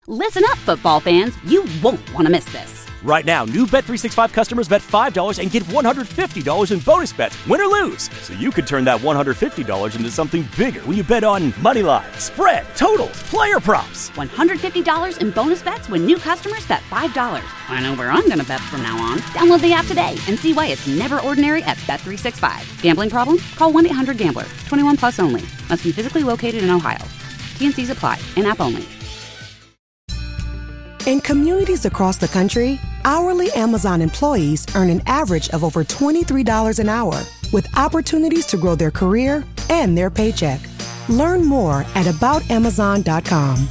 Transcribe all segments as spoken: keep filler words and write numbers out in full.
Listen up, football fans. You won't want to miss this. Right now, new Bet three sixty-five customers bet five dollars and get one hundred fifty dollars in bonus bets, win or lose. So you could turn that one hundred fifty dollars into something bigger when you bet on money line, spread, totals, player props. one hundred fifty dollars in bonus bets when new customers bet five dollars. I know where I'm going to bet from now on. Download the app today and see why it's never ordinary at Bet three sixty-five. Gambling problem? Call one eight hundred gambler. twenty-one plus only. Must be physically located in Ohio. T N Cs apply. In-app only. In communities across the country, hourly Amazon employees earn an average of over twenty-three dollars an hour, with opportunities to grow their career and their paycheck. Learn more at about amazon dot com.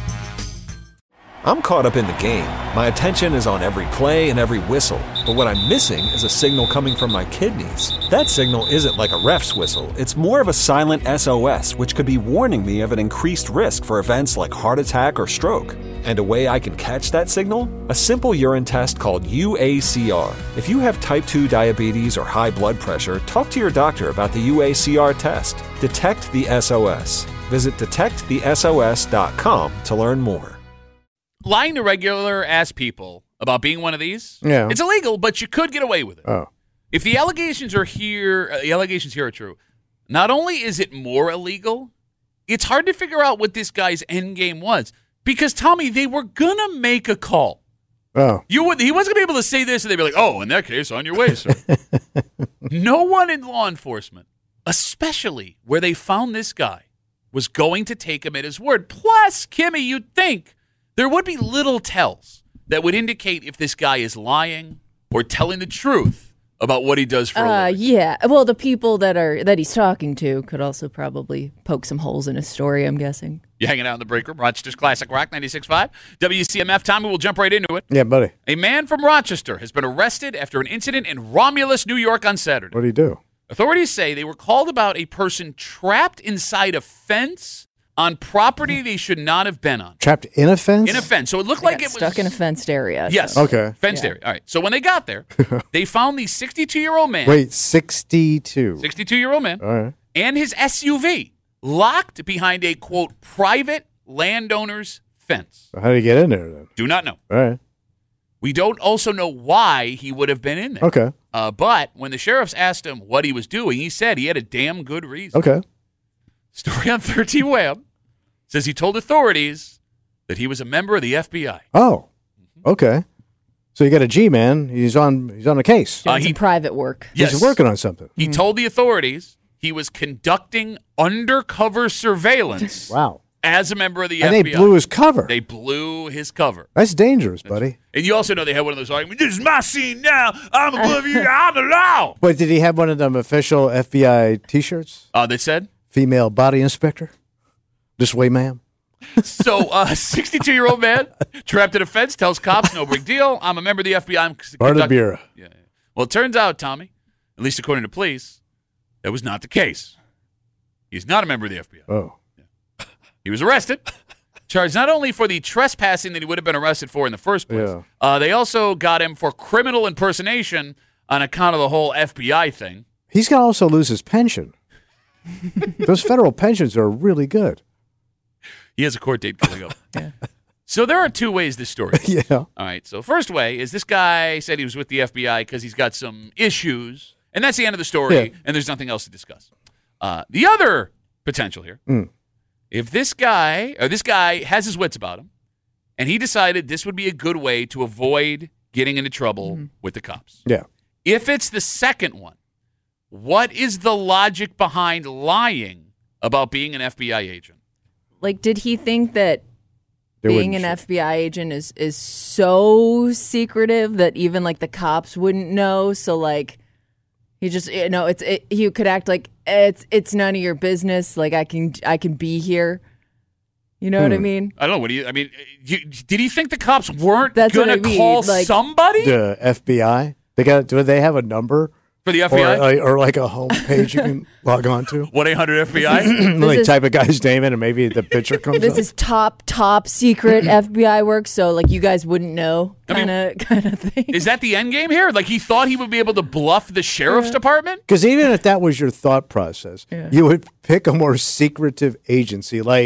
I'm caught up in the game. My attention is on every play and every whistle. But what I'm missing is a signal coming from my kidneys. That signal isn't like a ref's whistle. It's more of a silent S O S, which could be warning me of an increased risk for events like heart attack or stroke. And a way I can catch that signal? A simple urine test called U A C R. If you have type two diabetes or high blood pressure, talk to your doctor about the U A C R test. Detect the S O S. Visit detect the S O S dot com to learn more. Lying to regular ass people about being one of these, yeah. It's illegal, but you could get away with it. Oh. If the allegations are here, uh, the allegations here are true, not only is it more illegal, it's hard to figure out what this guy's end game was. Because, Tommy, they were going to make a call. Oh. You would, he wasn't going to be able to say this, and they'd be like, oh, in that case, on your way, sir. No one in law enforcement, especially where they found this guy, was going to take him at his word. Plus, Kimmy, you'd think there would be little tells that would indicate if this guy is lying or telling the truth about what he does for a Uh, living. yeah. Well, the people that are that he's talking to could also probably poke some holes in his story, I'm guessing. You hanging out in the break room, Rochester's Classic Rock ninety-six point five. W C M F, Tommy, we'll jump right into it. Yeah, buddy. A man from Rochester has been arrested after an incident in Romulus, New York on Saturday. What did he do? Authorities say they were called about a person trapped inside a fence on property they should not have been on. Trapped in a fence? In a fence. So it looked They like got it was stuck in a fenced area. Yes. so- Okay. Fenced Yeah. area. All right. So when they got there, they found the sixty-two-year-old man. Wait, sixty-two. sixty-two-year-old man. All right. And his S U V locked behind a, quote, private landowner's fence. So how did he get in there then? Do not know. All right. We don't also know why he would have been in there. Okay. Uh, but when the sheriffs asked him what he was doing, he said he had a damn good reason. Okay. Story on thirteen Web says he told authorities that he was a member of the F B I. Oh. Okay. So you got a G man. He's on. He's on a case. Uh, Doing he- some private work. Yes. He's working on something. He told the authorities he was conducting undercover surveillance Wow. as a member of the And F they B I. blew his cover. They blew his cover. That's dangerous, buddy. And you also know they had one of those arguments, this is my scene now. I'm above you. I'm the law. Wait, did he have one of them official F B I T-shirts? Uh, they said. Female body inspector. This way, ma'am. So, uh, sixty-two-year-old man trapped in a fence tells cops, no big deal. I'm a member of the F B I. I'm Part of the conduct- bureau. Yeah, yeah. Well, it turns out, Tommy, at least according to police, that was not the case. He's not a member of the F B I. Oh. He was arrested, charged not only for the trespassing that he would have been arrested for in the first place, Yeah. uh, they also got him for criminal impersonation on account of the whole F B I thing. He's going to also lose his pension. Those federal pensions are really good. He has a court date coming up. Yeah. So there are two ways this story goes. Yeah. All right. So first way is this guy said he was with the F B I because he's got some issues, and that's the end of the story, Yeah. and there's nothing else to discuss. Uh, the other potential here, Mm. if this guy or this guy has his wits about him, and he decided this would be a good way to avoid getting into trouble Mm-hmm. with the cops. Yeah. If it's the second one, what is the logic behind lying about being an F B I agent? Like, did he think that They being wouldn't an show. F B I agent is is so secretive that even like the cops wouldn't know? So like, he just you know it's it, he could act like it's it's none of your business. Like I can I can be here. You know what I Hmm. mean? I don't know. What do you? I mean, you, did he think the cops weren't That's going what to I mean, call like- somebody The F B I. They got. Do they have a number for the F or, B I? like- or like a home page you can log on to? One eight hundred F B I. Like is- type a guy's name in, and maybe the picture comes This up. is top top secret F B I work. So like you guys wouldn't know I mean, kind of kind of thing. Is that the end game here? Like he thought he would be able to bluff the sheriff's department? Because even if that was your thought process, you would pick a more secretive agency. Like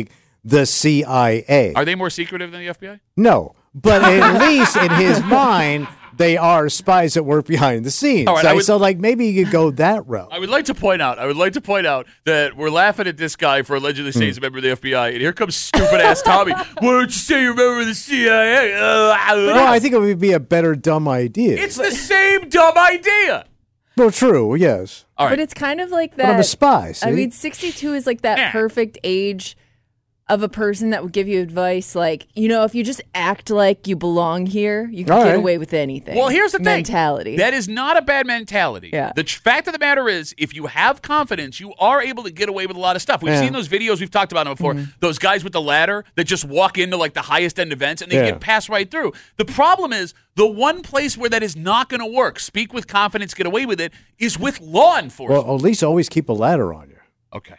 the C I A. Are they more secretive than the F B I? No, but at least in his mind, they are spies that work behind the scenes. All right, so, I would- so, like, maybe you could go that route. I would like to point out, I would like to point out that we're laughing at this guy for allegedly saying he's a member of the F B I, and here comes stupid ass Tommy. Why don't you say you're a member of the C I A? Uh, Well, I think it would be a better dumb idea. it's the same dumb idea. well, true, yes. All right. But it's kind of like But I'm that. a spy, see? I mean, sixty-two is like that Yeah. perfect age of a person that would give you advice. Like, you know, if you just act like you belong here, you can All get right. away with anything. Well, here's the mentality. thing. That is not a bad mentality. Yeah. The tr- fact of the matter is, if you have confidence, you are able to get away with a lot of stuff. We've Yeah. seen those videos. We've talked about them before. Mm-hmm. Those guys with the ladder that just walk into like the highest end events and they Yeah. get passed right through. The problem is the one place where that is not going to work, speak with confidence, get away with it, is with law enforcement. Well, at least always keep a ladder on you. Okay.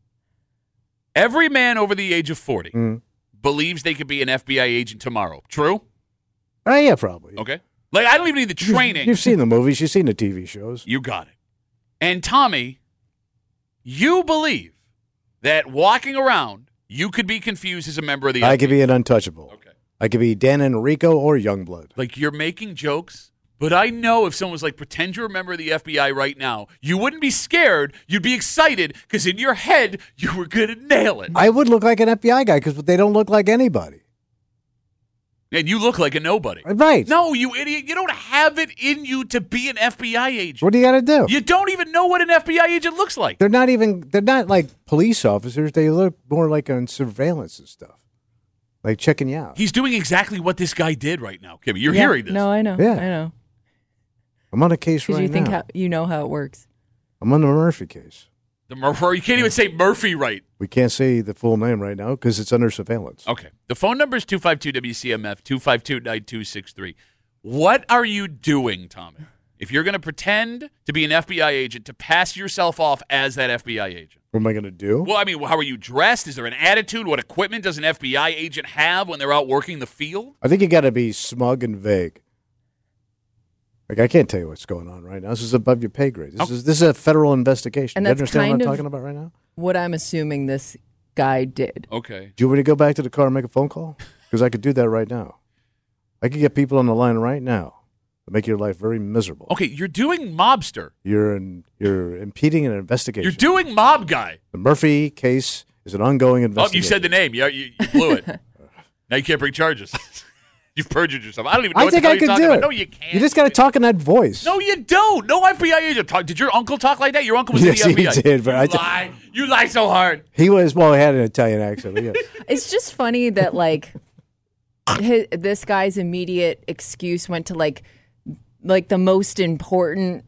Every man over the age of forty Mm. believes they could be an F B I agent tomorrow. True? Oh, yeah, probably. Okay. Like, I don't even need the training. You've seen the movies. You've seen the T V shows. You got it. And Tommy, you believe that walking around, you could be confused as a member of the I F B I. could be an untouchable. Okay. I could be Dan Enrico or Youngblood. Like, you're making jokes, but I know if someone was like, pretend you're a member of the F B I right now, you wouldn't be scared. You'd be excited because in your head, you were going to nail it. I would look like an F B I guy because they don't look like anybody. And you look like a nobody. Right. No, you idiot. You don't have it in you to be an F B I agent. What do you got to do? You don't even know what an F B I agent looks like. They're not even, they're not like police officers. They look more like on surveillance and stuff. Like checking you out. He's doing exactly what this guy did right now, Kimmy. You're Yeah. hearing this. No, I know. Yeah. I know. I'm on a case Because right you think now. how, you know how it works. I'm on the Murphy case. The Murphy, you can't even say Murphy right. We can't say the full name right now because it's under surveillance. Okay. The phone number is two five two W C M F, two five two, nine two six three. What are you doing, Tommy, if you're going to pretend to be an F B I agent to pass yourself off as that F B I agent? What am I going to do? Well, I mean, how are you dressed? Is there an attitude? What equipment does an F B I agent have when they're out working the field? I think you got to be smug and vague. Like, I can't tell you what's going on right now. This is above your pay grade. This, Okay. is, this is a federal investigation. And you that's understand what kind I'm of- talking about right now? What I'm assuming this guy did. Okay. Do you want me to go back to the car and make a phone call? Because I could do that right now. I could get people on the line right now to make your life very miserable. Okay, you're doing mobster. You're in, you're impeding an investigation. You're doing mob guy. the Murphy case is an ongoing Oh, investigation. you said the name. You, you, you blew it. Now you can't bring charges. You've perjured yourself. I don't even know I what think the hell I you're could talking do about. it. No, you can't. You just got to talk in that voice. No, you don't. No F B I agent talk. Did your uncle talk like that? Your uncle was Yes, in the he F B I. did, but you I t- lie. You lie so hard. He was, well, he had an Italian accent. But yes. It's just funny that like his, this guy's immediate excuse went to like like the most important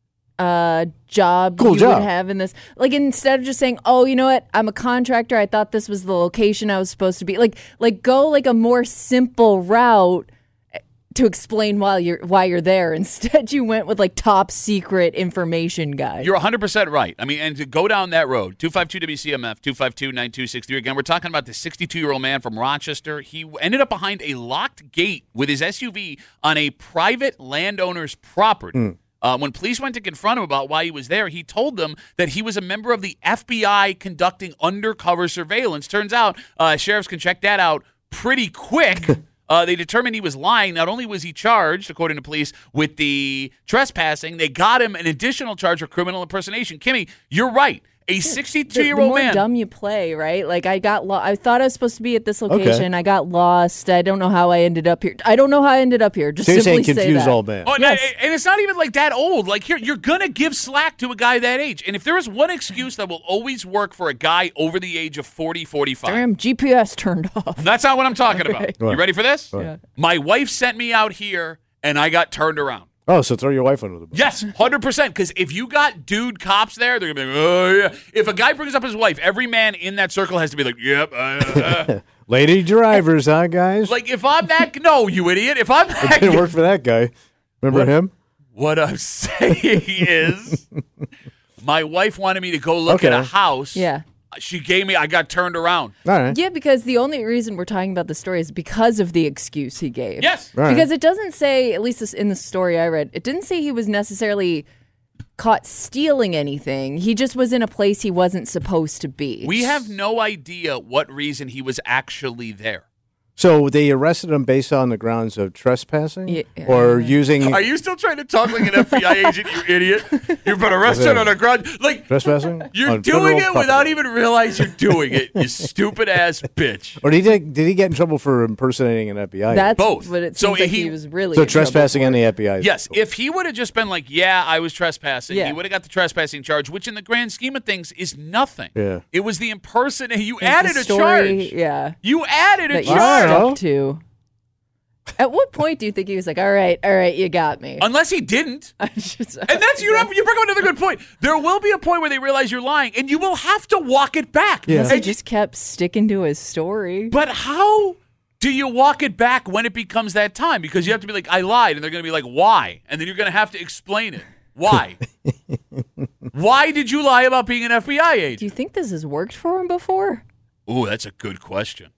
uh, job Cool you job. would have in this. Like instead of just saying, "Oh, you know what? I'm a contractor. I thought this was the location I was supposed to be." Like like go like a more simple route to explain why you're why you're there. Instead, you went with like top secret information guy. You're one hundred percent right. I mean, and to go down that road, two five two W C M F, two five two, nine two six three. Again, we're talking about the sixty-two-year-old man from Rochester. He ended up behind a locked gate with his S U V on a private landowner's property. Uh, when police went to confront him about why he was there, he told them that he was a member of the F B I conducting undercover surveillance. Turns out uh, sheriffs can check that out pretty quick. Uh, they determined he was lying. Not only was he charged, according to police, with the trespassing, they got him an additional charge for criminal impersonation. Kimmy, you're right. A The, the sixty-two-year-old more man. dumb you play, right? Like I got lost. I thought I was supposed to be at this location. I got lost. I don't know how I ended up here. I don't know how I ended up here. Just So you're simply saying say confused that. old man. Oh, and- Yes. and it's not even like that old. Like here, you're gonna give slack to a guy that age. And if there is one excuse that will always work for a guy over the age of forty, forty-five, Damn, G P S turned off. that's not what I'm talking about. Okay. You ready for this? Yeah. My wife sent me out here, and I got turned around. Oh, so throw your wife under the bus. Yes, one hundred percent. Because if you got dude cops there, they're going to be like, oh, yeah. If a guy brings up his wife, every man in that circle has to be like, yep. Uh, uh. Lady drivers, huh, guys? Like, if I'm that, no, you idiot. If I'm that, It didn't work for that guy. Remember What? him? what I'm saying is, my wife wanted me to go look at Okay. a house. Yeah. She gave me, I got turned around. All right. Yeah, because the only reason we're talking about the story is because of the excuse he gave. Yes. All right. Because it doesn't say, at least this- in the story I read, it didn't say he was necessarily caught stealing anything. He just was in a place he wasn't supposed to be. We have no idea what reason he was actually there. So they arrested him based on the grounds of trespassing Yeah. or using Are you still trying to talk like an F B I agent, you idiot? You've been arrested on a ground. Like, trespassing? you're on doing federal it without property? even realizing you're doing it, you stupid ass bitch. Or did he, did he get in trouble for impersonating an F B I? That's Both. what it So seems like he- he was really so in trouble trespassing for. and the F B I. Yes, if he would have just been like, yeah, I was trespassing, Yeah. he would have got the trespassing charge, which in the grand scheme of things is nothing. Yeah. It was the impersonation. You It's added the a story, charge. Yeah. You added a That you I don't charge. know. stuck to. At what point do you think he was like, all right, all right, you got me? Unless he didn't. I just- And that's you. You bring up another good point. There will be a point where they realize you're lying, and you will have to walk it back. Yeah. He And just kept sticking to his story. But how do you walk it back when it becomes that time? Because you have to be like, I lied, and they're going to be like, why? And then you're going to have to explain it. Why? Why did you lie about being an F B I Do agent? you think this has worked for him before? Ooh, that's a good question.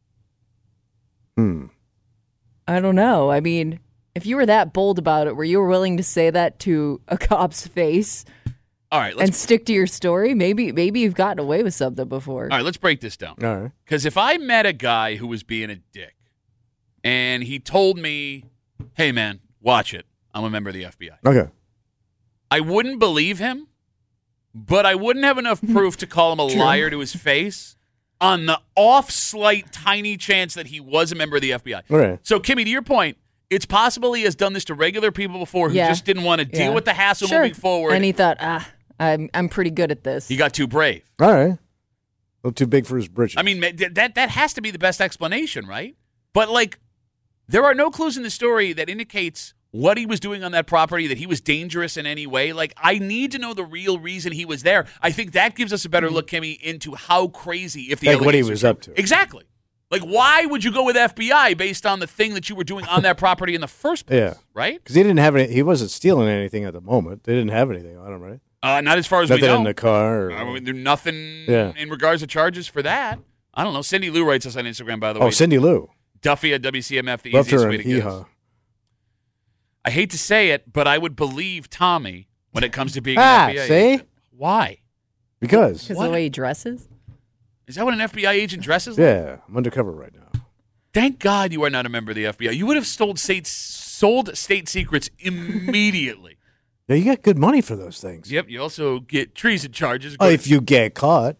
Hmm. I don't know. I mean, if you were that bold about it, were you willing to say that to a cop's face All right, and let's stick to your story? Maybe, maybe you've gotten away with something before. all right, let's break this down. All right. Because if I met a guy who was being a dick, and he told me, "Hey, man, watch it. I'm a member of the F B I," Okay. I wouldn't believe him, but I wouldn't have enough proof to call him a liar to his face on the off slight tiny chance that he was a member of the F B I. All right. So, Kimmy, to your point, it's possible he has done this to regular people before who Yeah. just didn't want to deal Yeah. with the hassle Sure. moving forward. And he thought, ah, I'm, I'm pretty good at this. he got too brave. All right. A little too big for his britches. I mean, ma- th- that that has to be the best explanation, right? But like, there are no clues in the story that indicates what he was doing on that property, that he was dangerous in any way. Like, I need to know the real reason he was there. I think that gives us a better look, Kimmy, into how crazy if the Like what he allegations was are up true. to. Exactly. Like, why would you go with F B I based on the thing that you were doing on that property in the first place? Yeah. Right? because he didn't have any. He wasn't stealing anything at the moment. They didn't have anything on him, right? Uh, not as far as Nothing we know. in the car. Or, I mean, there's nothing Yeah. in regards to charges for that. I don't know. Cindy Lou writes us on Instagram, by the oh, way. Cindy Lou. Duffy at W C M F, the Loved easiest her way in to get Hee us. Haw. I hate to say it, but I would believe Tommy when it comes to being Ah, an F B I see? agent. Why? Because. Because What? the way he dresses? Is that what an F B I agent dresses like? Yeah, I'm undercover right now. Thank God you are not a member of the F B I. You would have sold state, sold state secrets immediately. Yeah, you get good money for those things. Yep, you also get treason charges. Oh, if you get caught.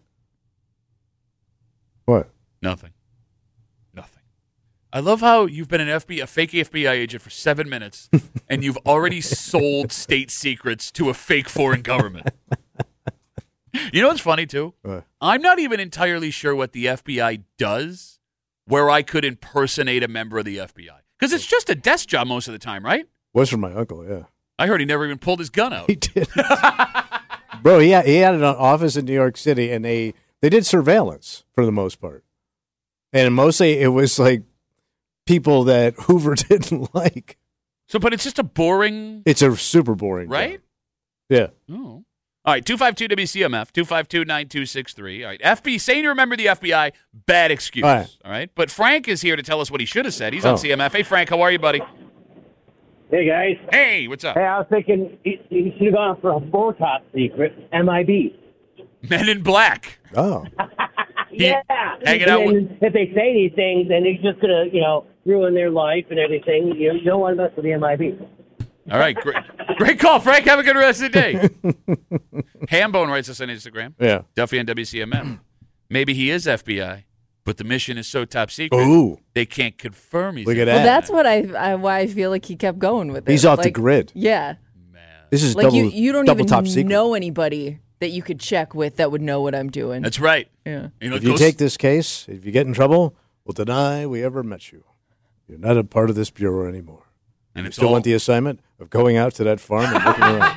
What? Nothing. Nothing. I love how you've been an F B I, a fake F B I agent for seven minutes, and you've already sold state secrets to a fake foreign government. You know what's funny, too? What? I'm not even entirely sure what the F B I does where I could impersonate a member of the F B I. Because it's just a desk job most of the time, right? Was from my uncle, yeah. I heard he never even pulled his gun out. He did. Bro, he had, he had an office in New York City, and they, they did surveillance for the most part. And mostly it was like people that Hoover didn't like. So, but it's just a boring, It's a super boring right? job. Yeah. Oh. All right, two five two W C M F, two five two, nine two six three. All right, F B I, saying you remember the F B I, bad excuse. All right. All right, but Frank is here to tell us what he should have said. He's Oh. on C M F. Hey, Frank, how are you, buddy? Hey, guys. Hey, what's up? Hey, I was thinking you, you should have gone for a Botox secret, M I B. Men in Black. Oh. He- Yeah. hanging out and then if they say these things, then it's just going to, you know, ruin their life and everything. You, you don't want to mess with the M I B. All right, great, great call, Frank. Have a good rest of the day. Hambone writes us on Instagram. Yeah. Duffy on W C M F. Maybe he is F B I, but the mission is so top secret Ooh. they can't confirm he's Look at F B I. that. Well, that's what I, I why I feel like he kept going with it. He's off the Like, grid. Yeah. This is Like double, you, you don't double even top secret. know anybody that you could check with that would know what I'm doing. That's right. yeah. You know, If you goes- take this case, if you get in trouble, we'll deny we ever met you. You're not a part of this bureau anymore. and You it's still all, want the assignment of going out to that farm and looking around.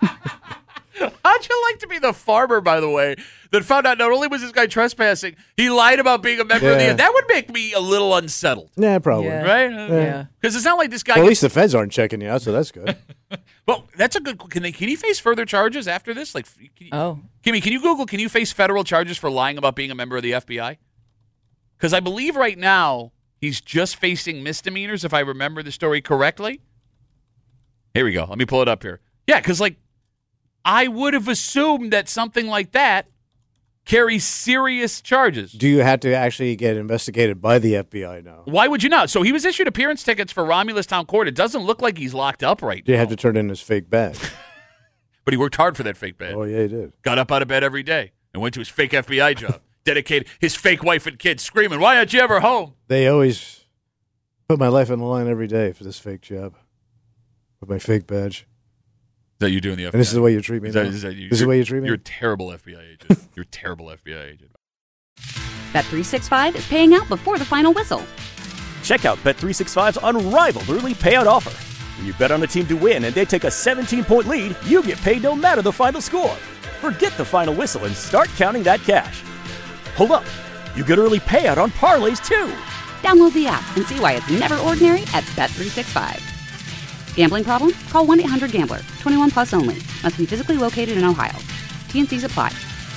How'd you like to be the farmer, by the way, that found out not only was this guy trespassing, he lied about being a member of Yeah. the... That would make me a little unsettled, Yeah, probably. Yeah. right? Yeah. Because it's not like this guy... Well, at gets- least the feds aren't checking you out, so that's good. well, that's a good... Can, they, can he face further charges after this? Like, can you, Oh. Kimmy, can you Google, can you face federal charges for lying about being a member of the F B I? Because I believe right now he's just facing misdemeanors, if I remember the story correctly. Here we go. Let me pull it up here. Yeah, because, like, I would have assumed that something like that carries serious charges. Do you have to actually get investigated by the F B I now? Why would you not? So he was issued appearance tickets for Romulus Town Court. It doesn't look like he's locked up right Do now. you have to turn in his fake badge? But he worked hard for that fake badge. Oh, yeah, he did. Got up out of bed every day and went to his fake F B I job. Dedicated his fake wife and kids screaming, "Why aren't you ever home?" They always put my life on the line every day for this fake job with my fake badge. Is that you doing the F B I? And this is the way you treat me Is that, now? is that you? This is the way you treat me? You're a terrible F B I agent. You're a terrible F B I agent. Bet three sixty-five is paying out before the final whistle. Check out Bet three sixty-five's unrivaled early payout offer. When you bet on a team to win and they take a seventeen-point lead, you get paid no matter the final score. Forget the final whistle and start counting that cash. Hold up. You get early payout on parlays, too. Download the app and see why it's never ordinary at Bet three sixty-five. Gambling problem? Call one eight hundred gambler. twenty-one plus only. Must be physically located in Ohio. T N Cs apply.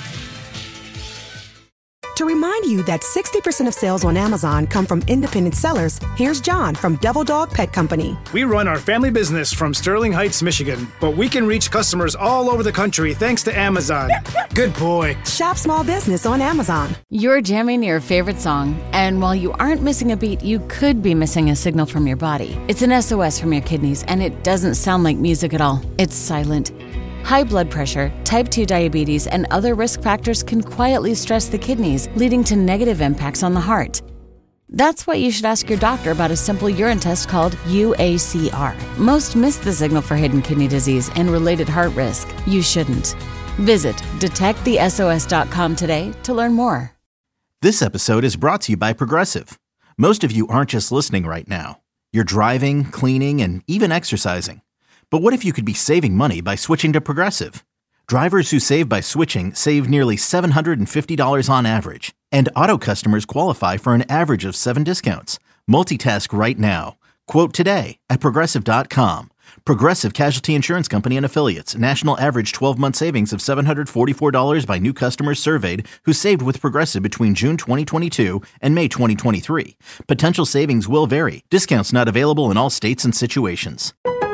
To remind you that sixty percent of sales on Amazon come from independent sellers, here's John from Devil Dog Pet Company. We run our family business from Sterling Heights, Michigan, but we can reach customers all over the country thanks to Amazon. Good boy. Shop small business on Amazon. You're jamming your favorite song, and while you aren't missing a beat, you could be missing a signal from your body. It's an S O S from your kidneys, and it doesn't sound like music at all. It's silent. High blood pressure, type two diabetes, and other risk factors can quietly stress the kidneys, leading to negative impacts on the heart. That's why you should ask your doctor about a simple urine test called U A C R. Most miss the signal for hidden kidney disease and related heart risk. You shouldn't. Visit detect the S O S dot com today to learn more. This episode is brought to you by Progressive. Most of you aren't just listening right now. You're driving, cleaning, and even exercising. But what if you could be saving money by switching to Progressive? Drivers who save by switching save nearly seven hundred fifty dollars on average. And auto customers qualify for an average of seven discounts. Multitask right now. Quote today at Progressive dot com. Progressive Casualty Insurance Company and Affiliates. National average twelve-month savings of seven hundred forty-four dollars by new customers surveyed who saved with Progressive between June twenty twenty-two and May twenty twenty-three. Potential savings will vary. Discounts not available in all states and situations.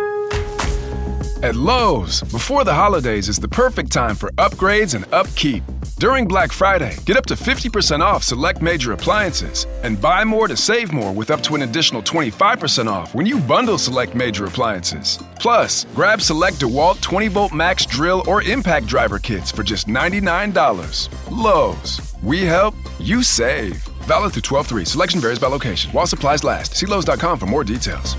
At Lowe's, before the holidays is the perfect time for upgrades and upkeep. During Black Friday, get up to fifty percent off select major appliances and buy more to save more with up to an additional twenty-five percent off when you bundle select major appliances. Plus, grab select DeWalt twenty volt max drill or impact driver kits for just ninety-nine dollars. Lowe's, we help, you save. Valid through twelve three. Selection varies by location. While supplies last. See Lowe's dot com for more details.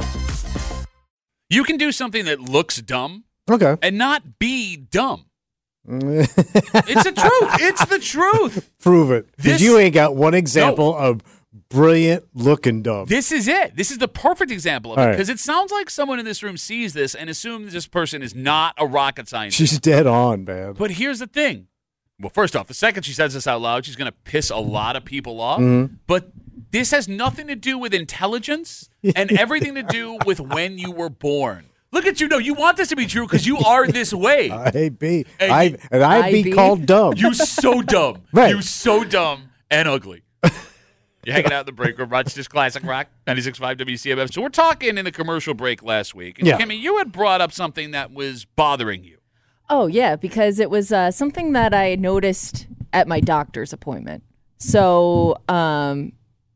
You can do something that looks dumb Okay. and not be dumb. It's the truth. It's the truth. Prove it. This- Because you ain't got one example of brilliant looking dumb. This is it. This is the perfect example of All it right. because it sounds like someone in this room sees this and assumes this person is not a rocket scientist. She's dead on, man. But here's the thing. Well, first off, the second she says this out loud, she's going to piss a lot of people off. Mhm. But this has nothing to do with intelligence and everything to do with when you were born. Look at you. No, you want this to be true because you are this way. I be And I you- and I'd I be be- called dumb. You so dumb. Right. You so dumb and ugly. You're hanging out in the break room, Rochester's Classic Rock, ninety-six point five W C M F. So we're talking in a commercial break last week. And Yeah. Kimmy, you had brought up something that was bothering you. Oh, yeah, because it was uh, something that I noticed at my doctor's appointment. So, um,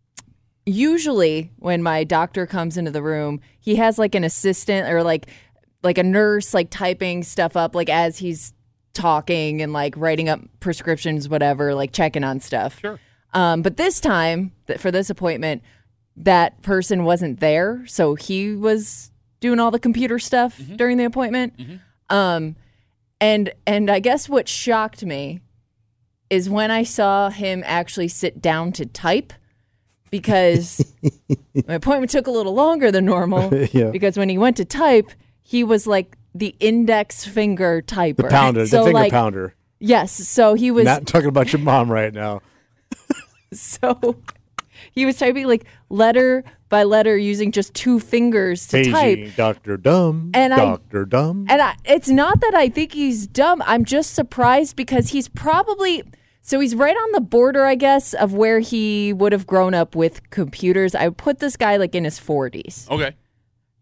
usually when my doctor comes into the room, he has like an assistant or like like a nurse like typing stuff up like as he's talking and like writing up prescriptions, whatever, like checking on stuff. Sure. Um, but this time, th- for this appointment, that person wasn't there, so he was doing all the computer stuff Mm-hmm. during the appointment. Um, and and I guess what shocked me is when I saw him actually sit down to type, because my appointment took a little longer than normal. Yeah. Because when he went to type, he was like the index finger typer. The pounder, So, the finger like, pounder. Yes, so he was Not talking about your mom right now. so he was typing like letter by letter using just two fingers to type. Paging Doctor Dumb. And I- Doctor Dumb. And I, it's not that I think he's dumb. I'm just surprised because he's probably so he's right on the border, I guess, of where he would have grown up with computers. I would put this guy like in his forties. Okay.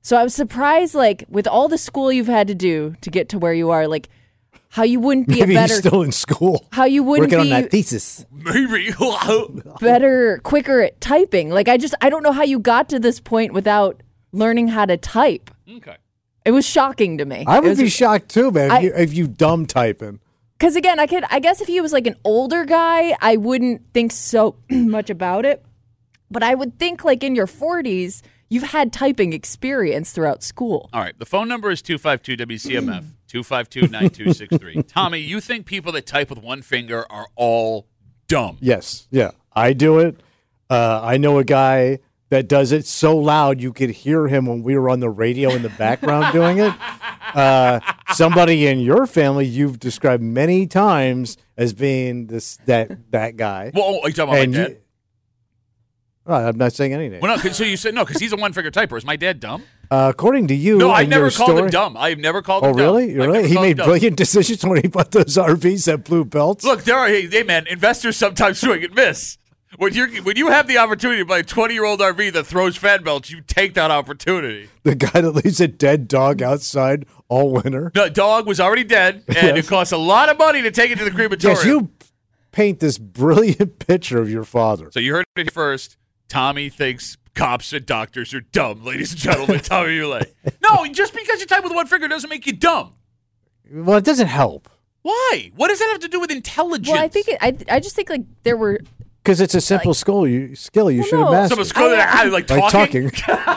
So I was surprised, like, with all the school you've had to do to get to where you are, like, how you wouldn't be Maybe a better... he's still in school. How you wouldn't working be... on that thesis. Maybe. better, quicker at typing. Like, I just, I don't know how you got to this point without learning how to type. Okay. It was shocking to me. I would was, be shocked too, man, I, if, you, if you dumb typing. Because again, I could, I guess if he was like an older guy, I wouldn't think so much about it. But I would think like in your forties, you've had typing experience throughout school. All right. The phone number is two five two W C M F, two five two, nine two six three. Tommy, you think people that type with one finger are all dumb? Yes. Yeah. I do it. Uh, I know a guy that does it so loud you could hear him when we were on the radio in the background doing it. Uh, somebody in your family you've described many times as being this that that guy. Well, are you talking about And my dad? you- Uh, I'm not saying any name. Well, no, so you said no, because he's a one-finger typer. Is my dad dumb? Uh, according to you, No, I and never your called story, him dumb. I've never called Oh, him dumb. really? I've Really? never He called him made dumb. brilliant decisions when he bought those R Vs that blue belts. Look, there are hey, hey man, investors sometimes swing and miss. When you when you have the opportunity to buy a twenty-year-old R V that throws fan belts, you take that opportunity. The guy that leaves a dead dog outside all winter. The dog was already dead, and Yes. it costs a lot of money to take it to the crematorium. Yes, you paint this brilliant picture of your father. So you heard it first. Tommy thinks cops and doctors are dumb, ladies and gentlemen. Tommy Ulay. No, just because you type with one finger doesn't make you dumb. Well, it doesn't help. Why? What does that have to do with intelligence? Well, I think it, I, I just think like there were. Because it's a simple skill you, skill you Well, should have no. mastered. Someone's going to like talking.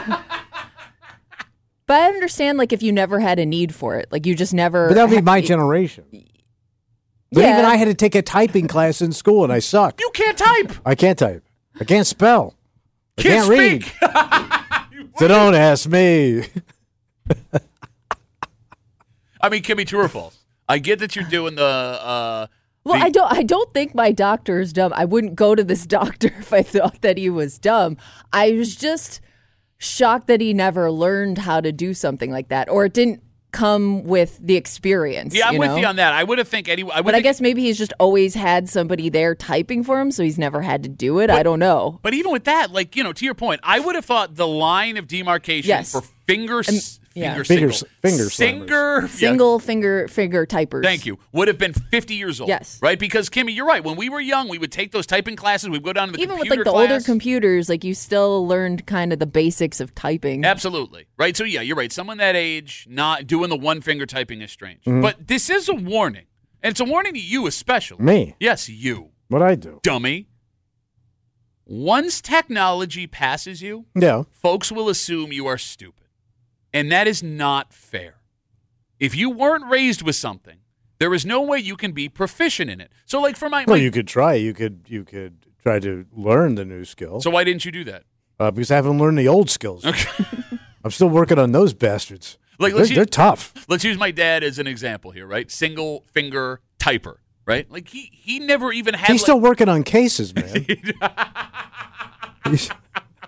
But I understand like if you never had a need for it, like you just never. But that would be my ha- generation. But Yeah. even I had to take a typing class in school, and I suck. You can't type. I can't type. I can't spell. I Can't can't read. speak. So don't ask me. I mean, can be true or false. I get that you're doing the. Uh, Well, the- I don't. I don't think my doctor is dumb. I wouldn't go to this doctor if I thought that he was dumb. I was just shocked that he never learned how to do something like that, or it didn't come with the experience. Yeah, I'm you with know? you on that. I would have think any. I would But I think- guess maybe he's just always had somebody there typing for him, so he's never had to do it. I don't know. But even with that, like, you know, to your point, I would have thought the line of demarcation Yes. for finger, s- yeah. finger, Finger- single, finger slammers. singer, yeah, Single finger finger typers. thank you, would have been fifty years old. Yes. Right? Because, Kimmy, you're right. When we were young, we would take those typing classes. We'd go down to the Even with computer like the class. older computers, like you still learned kind of the basics of typing. Absolutely. Right? So, yeah, you're right. Someone that age, not doing the one finger typing is strange. Mhm. But this is a warning. And it's a warning to you especially. Me? Yes, you. What I do? Dummy. Once technology passes you, Yeah. folks will assume you are stupid. And that is not fair. If you weren't raised with something, there is no way you can be proficient in it. So, like, for my, Well, my- you could try. You could you could try to learn the new skill. so why didn't you do that? Uh, because I haven't learned the old skills. Okay. I'm still working on those bastards. Like, they're, let's they're use, tough. Let's use my dad as an example here, right? Single finger typer, right? Like he he never even had. He's like, still working on cases, man. He's-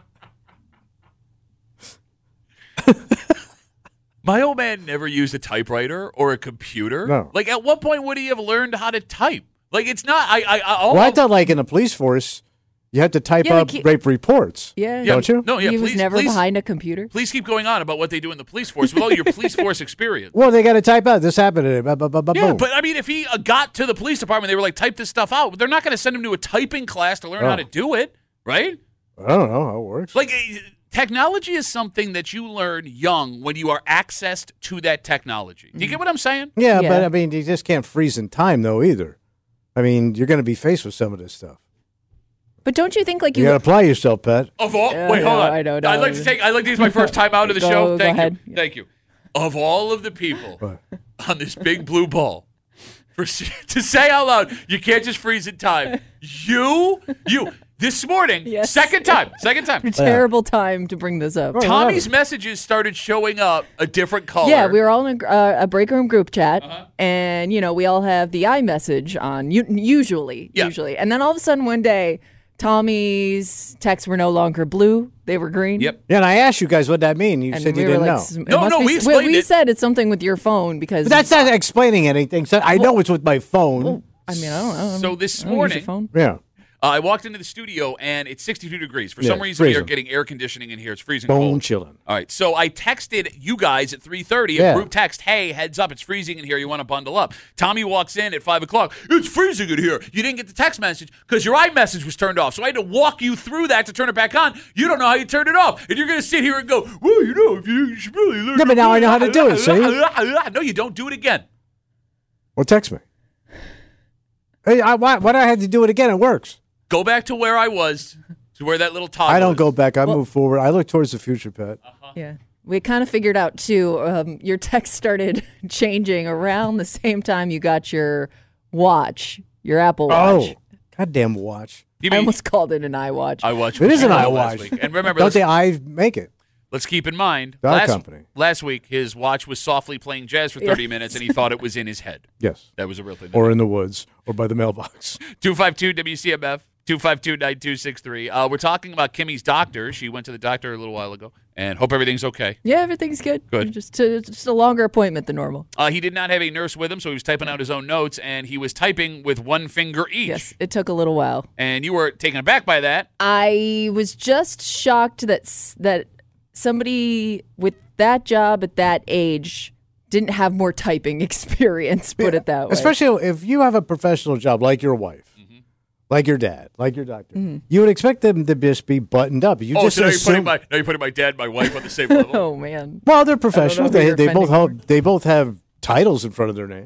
My old man never used a typewriter or a computer. No. Like, at what point would he have learned how to type? Like, it's not. I I, I all well, I thought like in the police force, you have to type Yeah, up like he- rape reports. Yeah. Don't you? No, yeah. he please, was never please, behind a computer. Please keep going on about what they do in the police force with all your police force experience. Well, they got to type out this happened. To ba, ba, ba, ba, Yeah, boom. but I mean, if he uh, got to the police department, they were like, type this stuff out. They're not going to send him to a typing class to learn Oh. how to do it, right? I don't know how it works. Like, uh, technology is something that you learn young when you are accessed to that technology. Do you get what I'm saying? yeah, Yeah. but I mean, you just can't freeze in time though either. I mean, you're going to be faced with some of this stuff. But don't you think like You you? got to apply yourself, Pat. Of all, Yeah, wait, hold yeah, on. I don't know. I'd like to take. I'd like to use my first time out of the Go- show. go Thank ahead. you. Thank you. Of all of the people What? on this big blue ball, for to say out loud, you can't just freeze in time. You, you. This morning, Yes. second time, second time. Terrible time to bring this up. Right. Tommy's messages started showing up a different color. Yeah, we were all in a, uh, a break room group chat, Uh-huh. and you know we all have the iMessage on. u- Usually, Yeah. usually, and then all of a sudden one day, Tommy's texts were no longer blue; they were green. Yep. Yeah, and I asked you guys what that mean. You And said we you were didn't like, know. "S- it No, must no, be we s-" explained we it. said it's something with your phone because But that's not explaining anything. So I know it's with my phone. I mean, I don't know. So this I don't use your morning- phone. Yeah. Uh, I walked into the studio, and it's sixty-two degrees. For Yeah, some reason, we are freezing. getting air conditioning in here. It's freezing Bone cold. chilling. All right, so I texted you guys at three thirty, a Yeah. group text, hey, heads up, it's freezing in here. You want to bundle up. Tommy walks in at five o'clock. It's freezing in here. You didn't get the text message because your iMessage was turned off. So I had to walk you through that to turn it back on. You don't know how you turned it off. And you're going to sit here and go, well, you know, if you, you should really learn. Yeah, but now I know how to do it, see? No, you don't. Do it again. Well, text me. Hey, I, why, why do I have to do it again? It works. Go back to where I was, to where that little toddler I don't is. go back. I Well- move forward. I look towards the future, Pat. Yeah. We kind of figured out, too, um, your text started changing around the same time you got your watch, your Apple Watch. Oh, goddamn watch. You I mean- almost called it an iWatch. iWatch. It is an last iWatch. week. And remember, Don't let's, the I make it? let's keep in mind, Our last, company. last week his watch was softly playing jazz for thirty minutes, and he thought it was in his head. Yes. That was a real thing. Or in the woods, or by the mailbox. two five two W C M F, two five two, nine two six three. Uh, we're talking about Kimmy's doctor. She went to the doctor a little while ago, and hope everything's okay. Yeah, everything's good. Good. Just, to, just a longer appointment than normal. Uh, he did not have a nurse with him, so he was typing out his own notes, and he was typing with one finger each. Yes, it took a little while. And you were taken aback by that. I was just shocked that s- that somebody with that job at that age didn't have more typing experience, put it that way. Especially if you have a professional job like your wife, Mm-hmm. like your dad, like your doctor. Mm-hmm. You would expect them to just be buttoned up. You oh, just so now you're, assume, putting my, now you're putting my dad and my wife on the same level. Oh, man. well, they're I don't know professionals. who They you're they both offending have they both have titles in front of their name.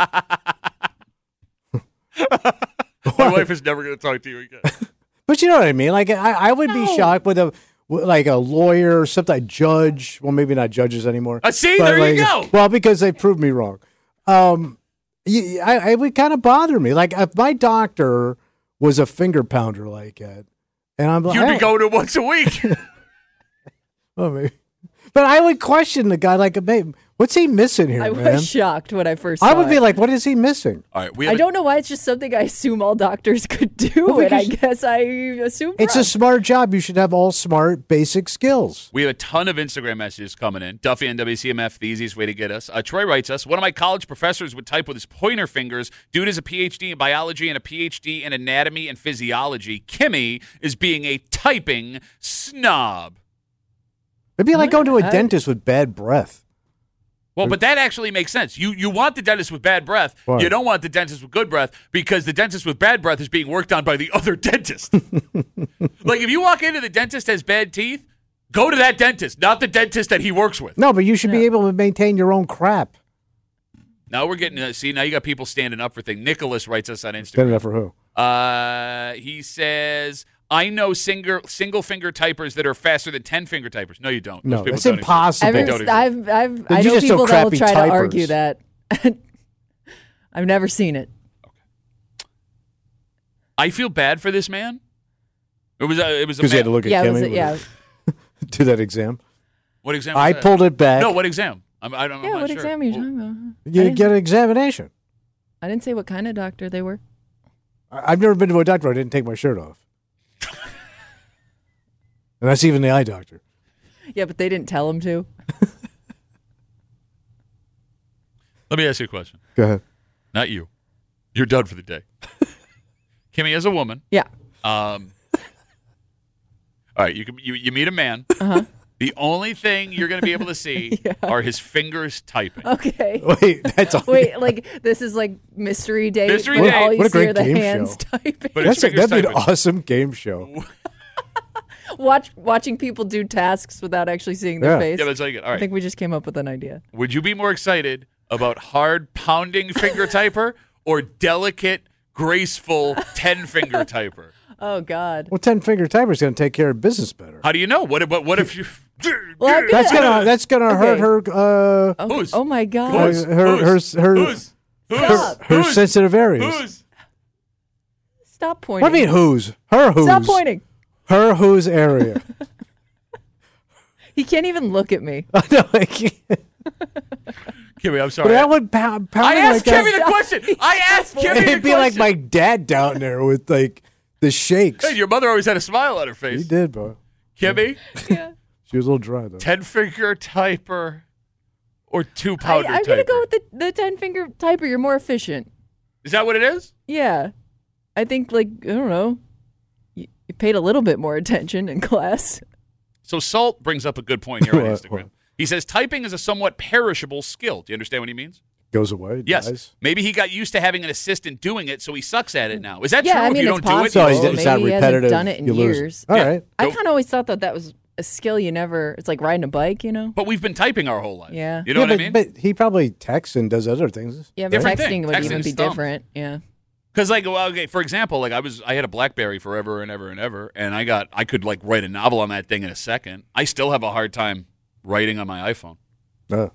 My wife is never going to talk to you again. But you know what I mean? Like I, I would be shocked with a with like a lawyer or something, a judge. Well, maybe not judges anymore. Uh, see, But, there you like, go. Well, because they proved me wrong. Um, y- I, I would kind of bother me. Like if my doctor was a finger pounder like that, and I'm like, You'd be I- going to once a week. oh, maybe. But I would question the guy like, babe, what's he missing here, I man? was shocked when I first saw I would be it. like, what is he missing? All right, we I have a- don't know why it's just something I assume all doctors could do, Well, and I because- guess I assume It's a wrong. smart job. You should have all smart, basic skills. We have a ton of Instagram messages coming in. Duffy and W C M F, the easiest way to get us. Uh, Troy writes us, one of my college professors would type with his pointer fingers. Dude is a P H D in biology and a P H D in anatomy and physiology. Kimmy is being a typing snob. It'd be like going to a I- dentist with bad breath. Well, but that actually makes sense. You you want the dentist with bad breath. Why? You don't want the dentist with good breath because the dentist with bad breath is being worked on by the other dentist. Like if you walk into the dentist has bad teeth, go to that dentist, not the dentist that he works with. No, but you should be able to maintain your own crap. Now we're getting uh, see now you got people standing up for things. Nicholas writes us on Good Instagram. enough for who? Uh, he says, "I know single single finger typers that are faster than ten finger typers." No, you don't. No, Those people that's don't exist. impossible. They I've, don't exist. I've, I've, I You know just know people that will crappy try typers. to argue that. I've never seen it. I feel bad for this man. It was a, it was a Because you had man- to look at Yeah, it Kimmy was, with- yeah, do that exam. What exam? was I that? pulled it back. No, what exam? I'm, I don't. I'm yeah. not What sure. exam are you Well, talking about? You I didn't- get an examination. I didn't say what kind of doctor they were. I- I've never been to a doctor. I didn't take my shirt off. And that's even the eye doctor. Yeah, but they didn't tell him to. Let me ask you a question. Go ahead. Not you. You're done for the day. Kimmy, as a woman, Yeah. um, all right, you can you, you meet a man. Uh-huh. The only thing you're going to be able to see are his fingers typing. Okay. Wait, that's all. Wait, like this is like mystery date. Mystery where date. all you What a see great are the game hands show. typing. But his That's a, fingers that'd be an typing. awesome game show. Watch watching people do tasks without actually seeing their Yeah. face. Yeah, that's all you get. All I right. think we just came up with an idea. Would you be more excited about hard pounding finger typer or delicate, graceful ten finger typer? Oh God. Well, ten finger typer's going to take care of business better. How do you know? What? What, what if you? Well, I'm That's gonna- gonna that's gonna hurt Okay. her uh, Oh, Who's? oh my God. Who's? her her Who's? her Who's? Who's? Stop. her Who's? sensitive areas. Who's? Stop pointing. What do you mean whose? Her whose? Stop pointing. Her whose area? He can't even look at me. I know. I can't. Kimmy, I'm But sorry. that would pound. pound I asked like Kimmy that. the question. I asked Kimmy the It'd be like question. my dad down there with like the shakes. Hey, your mother always had a smile on her He face. did, bro. Kimmy, Yeah. She was a little dry though. ten finger typer or two I, powder I'm typer? gonna go with the, the ten finger typer. You're more efficient. Is that what it is? Yeah. I think like I don't know. You paid a little bit more attention in class. So Salt brings up a good point here on Instagram. He says typing is a somewhat perishable skill. Do you understand what he means? Goes away. Yes. Dies. Maybe he got used to having an assistant doing it, so he sucks at it now. Is that Yeah, true? I if mean, you it's don't do it, possible. you So it's Maybe not he repetitive. hasn't done it in you lose. years. All Yeah. right. I Go- kind of always thought that that was a skill you never. It's like riding a bike, you know. But we've been typing our whole life. Yeah. You know yeah, what but, I mean? But he probably texts and does other things. Yeah, but Different texting thing. would Texting even is be thumbs. different. Yeah. Because like, well, okay, for example, like I was, I had a BlackBerry forever and ever and ever, and I got, I could like write a novel on that thing in a second. I still have a hard time writing on my iPhone. Uh,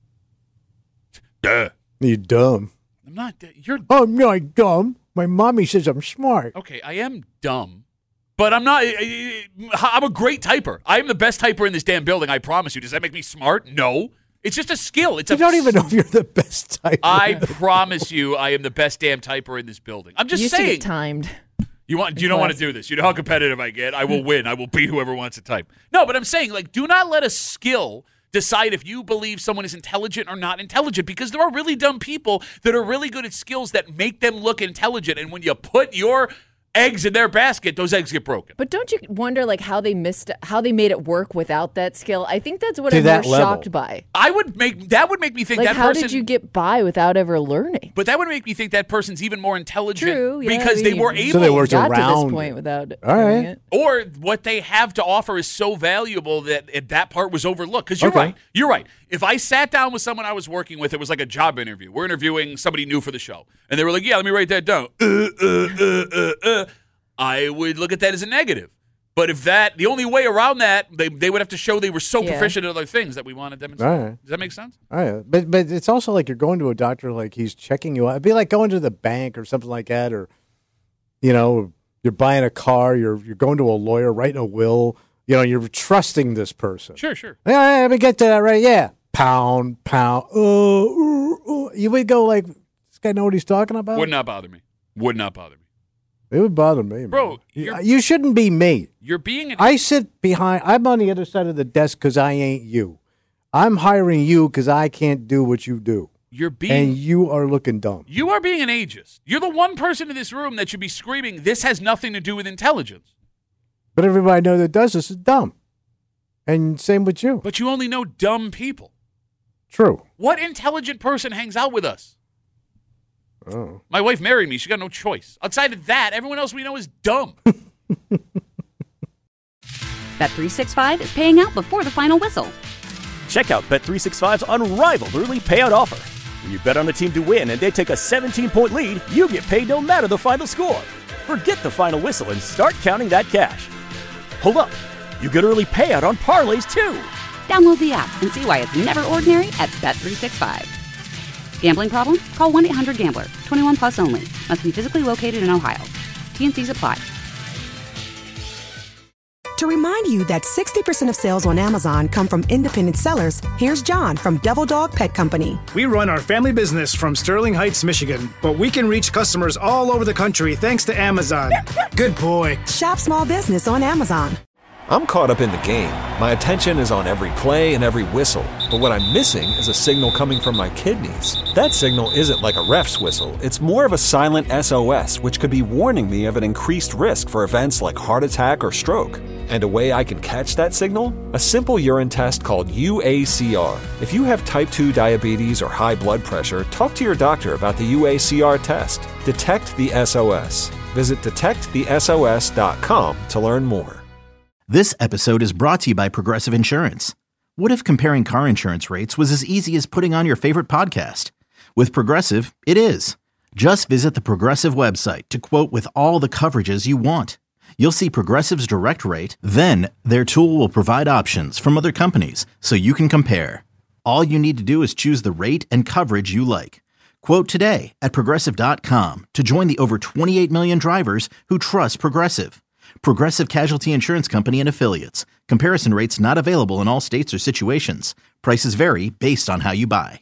Duh. you dumb. I'm not. You're Oh, I'm not dumb. My mommy says I'm smart. okay. I am dumb, but I'm not. I'm a great typer. I am the best typer in this damn building. I promise you. Does that make me smart? No. It's just a skill. It's You a don't even know if you're the best typer. I promise you, I am the best damn typer in this building. I'm just used saying. to get timed. You want? in You don't want to class. do this. You know how competitive I get. I will win. I will beat whoever wants to type. No, but I'm saying, like, do not let a skill decide if you believe someone is intelligent or not intelligent, because there are really dumb people that are really good at skills that make them look intelligent. And when you put your eggs in their basket, those eggs get broken. But don't you wonder like how they missed how they made it work without that skill? I think that's what To I'm that more level. shocked by. I would make that would make me think Like that how person. did you get by without ever learning? But that would make me think that person's even more intelligent True, yeah, because I they mean, were you able. So they worked got to around this point it. without All doing right. it. Or what they have to offer is so valuable that it, that part was overlooked. Because you're Okay. right. You're right. If I sat down with someone I was working with, it was like a job interview. We're interviewing somebody new for the show. And they were like, yeah, let me write that down. Uh, uh, uh, uh, uh. I would look at that as a negative. But if that, the only way around that, they, they would have to show they were so Yeah. proficient at other things that we want to demonstrate. All right. Does that make sense? Oh, yeah. But but it's also like you're going to a doctor, like he's checking you out. It'd be like going to the bank or something like that, or you know, you're buying a car, you're you're going to a lawyer, writing a will. You know, you're trusting this person. Sure, sure. Yeah, yeah, let me get to that right. Yeah, pound, pound. Uh, uh, uh. You would go like, this guy know what he's talking about? Would not bother me. Would not bother me. It would bother me, man. Bro, You, you're- you shouldn't be me. You're being an I sit behind. I'm on the other side of the desk because I ain't you. I'm hiring you because I can't do what you do, you're being and you are looking dumb. You are being an ageist. You're the one person in this room that should be screaming, this has nothing to do with intelligence. But everybody knows that does this is dumb. And same with you. But you only know dumb people. True. What intelligent person hangs out with us? Oh. My wife married me. She got no choice. Outside of that, everyone else we know is dumb. Bet three sixty-five is paying out before the final whistle. Check out Bet three sixty-five's unrivaled early payout offer. When you bet on a team to win and they take a seventeen-point lead, you get paid no matter the final score. Forget the final whistle and start counting that cash. Hold up. You get early payout on parlays, too. Download the app and see why it's never ordinary at Bet three sixty-five. Gambling problem? Call one eight hundred gambler. twenty-one plus only. Must be physically located in Ohio. T N Cs apply. To remind you that sixty percent of sales on Amazon come from independent sellers, here's John from Devil Dog Pet Company. We run our family business from Sterling Heights, Michigan, but we can reach customers all over the country thanks to Amazon. Good boy. Shop small business on Amazon. I'm caught up in the game. My attention is on every play and every whistle. But what I'm missing is a signal coming from my kidneys. That signal isn't like a ref's whistle. It's more of a silent S O S, which could be warning me of an increased risk for events like heart attack or stroke. And a way I can catch that signal? A simple urine test called U A C R. If you have type two diabetes or high blood pressure, talk to your doctor about the U A C R test. Detect the S O S. Visit detect the S O S dot com to learn more. This episode is brought to you by Progressive Insurance. What if comparing car insurance rates was as easy as putting on your favorite podcast? With Progressive, it is. Just visit the Progressive website to quote with all the coverages you want. You'll see Progressive's direct rate, then their tool will provide options from other companies so you can compare. All you need to do is choose the rate and coverage you like. Quote today at Progressive dot com to join the over twenty-eight million drivers who trust Progressive. Progressive Casualty Insurance Company and Affiliates. Comparison rates not available in all states or situations. Prices vary based on how you buy.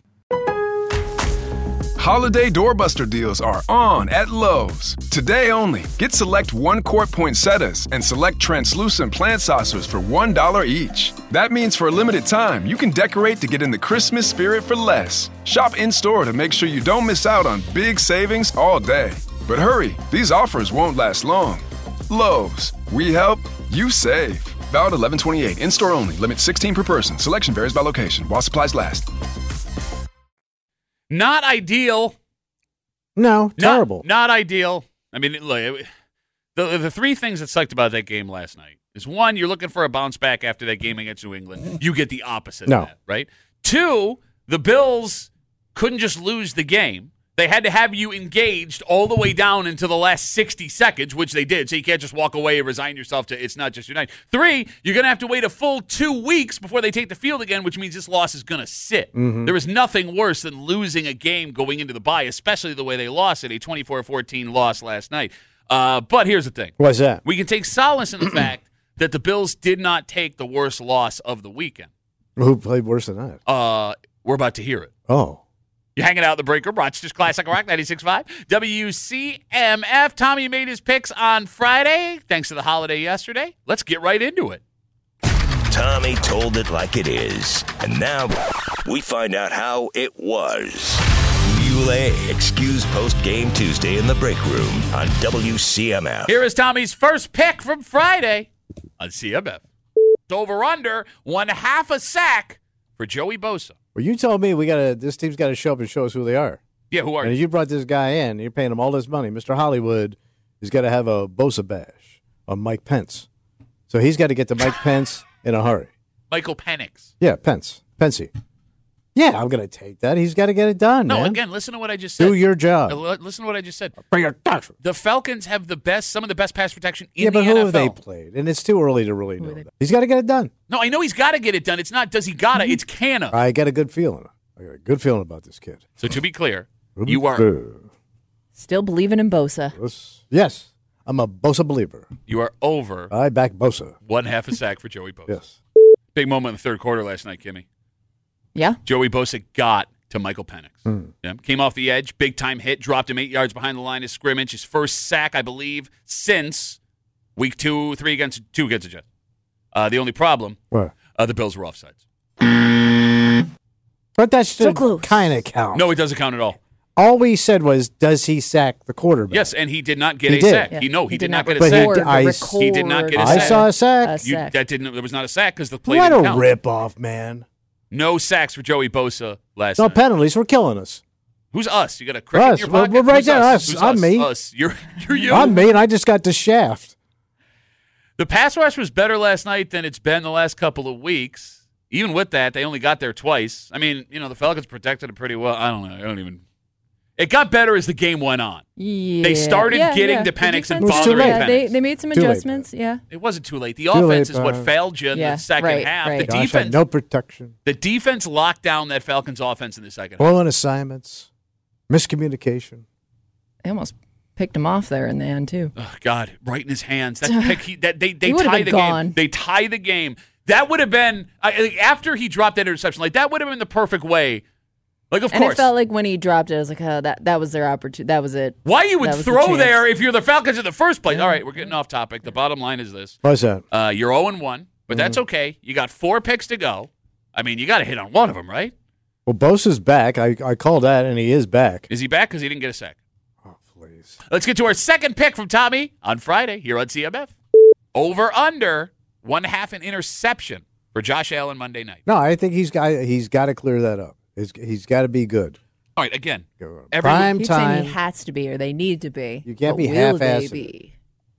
Holiday doorbuster deals are on at Lowe's. Today only, get select one-quart poinsettias and select translucent plant saucers for one dollar each. That means for a limited time, you can decorate to get in the Christmas spirit for less. Shop in-store to make sure you don't miss out on big savings all day. But hurry, these offers won't last long. Lowe's. We help, you save. Valid eleven twenty-eight. In-store only. Limit sixteen per person. Selection varies by location. While supplies last. Not ideal. No, terrible. Not, not ideal. I mean, look, the, the three things that sucked about that game last night is, one, you're looking for a bounce back after that game against New England. You get the opposite no. of that, right? Two, the Bills couldn't just lose the game. They had to have you engaged all the way down into the last sixty seconds, which they did. So you can't just walk away and resign yourself to it's not just your night. Three, you're going to have to wait a full two weeks before they take the field again, which means this loss is going to sit. Mm-hmm. There is nothing worse than losing a game going into the bye, especially the way they lost it, a twenty-four fourteen loss last night. Uh, but here's the thing. What's that? We can take solace in the fact that the Bills did not take the worst loss of the weekend. Who played worse than that? Uh, we're about to hear it. Oh. You're hanging out at the breaker, Rochester's Classic Rock ninety-six point five, W C M F. Tommy made his picks on Friday, thanks to the holiday yesterday. Let's get right into it. Tommy told it like it is, and now we find out how it was. Ulay Excuse Post Game Tuesday in the break room on W C M F. Here is Tommy's first pick from Friday on C M F. Over under one half a sack for Joey Bosa. Well, you told me we gotta. This team's got to show up and show us who they are. Yeah, who are and you? you brought this guy in. You're paying him all this money. Mister Hollywood has got to have a Bosa bash on Mike Pence. So he's got to get to Mike Pence in a hurry. Michael Penix. Yeah, Pence. Pensy. Yeah, I'm going to take that. He's got to get it done, No, man. again, listen to what I just said. Do your job. Uh, Listen to what I just said. Bring your doctor. The Falcons have the best, some of the best pass protection in Yeah, but the who N F L. have they played? And it's too early to really know that. He's got to get it done. No, I know he's got to get it done. It's not does he got to, it's can of. I got a good feeling. I got a good feeling about this kid. So to be clear, you are still believing in Bosa. Yes, I'm a Bosa believer. You are over. I back Bosa. One half a sack for Joey Bosa. Yes. Big moment in the third quarter last night, Kimmy. Yeah. Joey Bosa got to Michael Penix. Mm. Yeah. Came off the edge, big time hit, dropped him eight yards behind the line of scrimmage. His first sack, I believe, since week two, three against two against the Jets. Uh, the only problem, what? Uh, the Bills were offsides. But that's So still kind of count. No, it doesn't count at all. All we said was, does he sack the quarterback? Yes, and he did not get He a did. sack. Yeah. He no, he, He did, did not not get a But he sack. did- I- He did not get a I sack. saw a sack. A You, sack. that didn't. There was not a sack because the play What didn't a count. rip-off, man. No sacks for Joey Bosa last No night. penalties. We're killing us. Who's us? You got a cricket Us. in your We're- pocket? we're right Who's there. Us. Who's I'm us? me. Us. You're, you're you. I'm me, and I just got the shaft. The pass rush was better last night than it's been the last couple of weeks. Even with that, they only got there twice. I mean, you know, the Falcons protected it pretty well. I don't know. I don't even. It got better as the game went on. Yeah. They started yeah, getting yeah. to The Penix and defense- bothering yeah, Penix. They, they made some Too late, adjustments. Yeah. It wasn't too late. The Too offense late, is what Bob. failed you in Yeah, the second right, half. right. The Gosh, defense, had no protection. the defense locked down that Falcons offense in the second half. Blowing assignments. Miscommunication. They almost picked him off there in the end, too. Oh, God, right in his hands. That pick, he, that they they He would've tie been the gone. game. They tie the game. That would have been I, like, after he dropped that interception. Like that would have been the perfect way. Like of and course. it felt like when he dropped it, I was like, oh, that, that was their opportunity. That was it. Why you would That was the throw chance. there if you're the Falcons in the first place? All right, we're getting off topic. The bottom line is this: What's that? uh, you're zero and one, but that's okay. You got four picks to go. I mean, you got to hit on one of them, right? Well, Bosa's back. I, I called that, and he is back. Is he back? Because he didn't get a sack. Oh, please. Let's get to our second pick from Tommy on Friday here on C M F. Over under one half an interception for Josh Allen Monday night. No, I think he's got he's got to clear that up. He's, he's got to be good. All right, again, every Prime He's saying time. he has to be or they need to be. You can't But be will they half-assing be?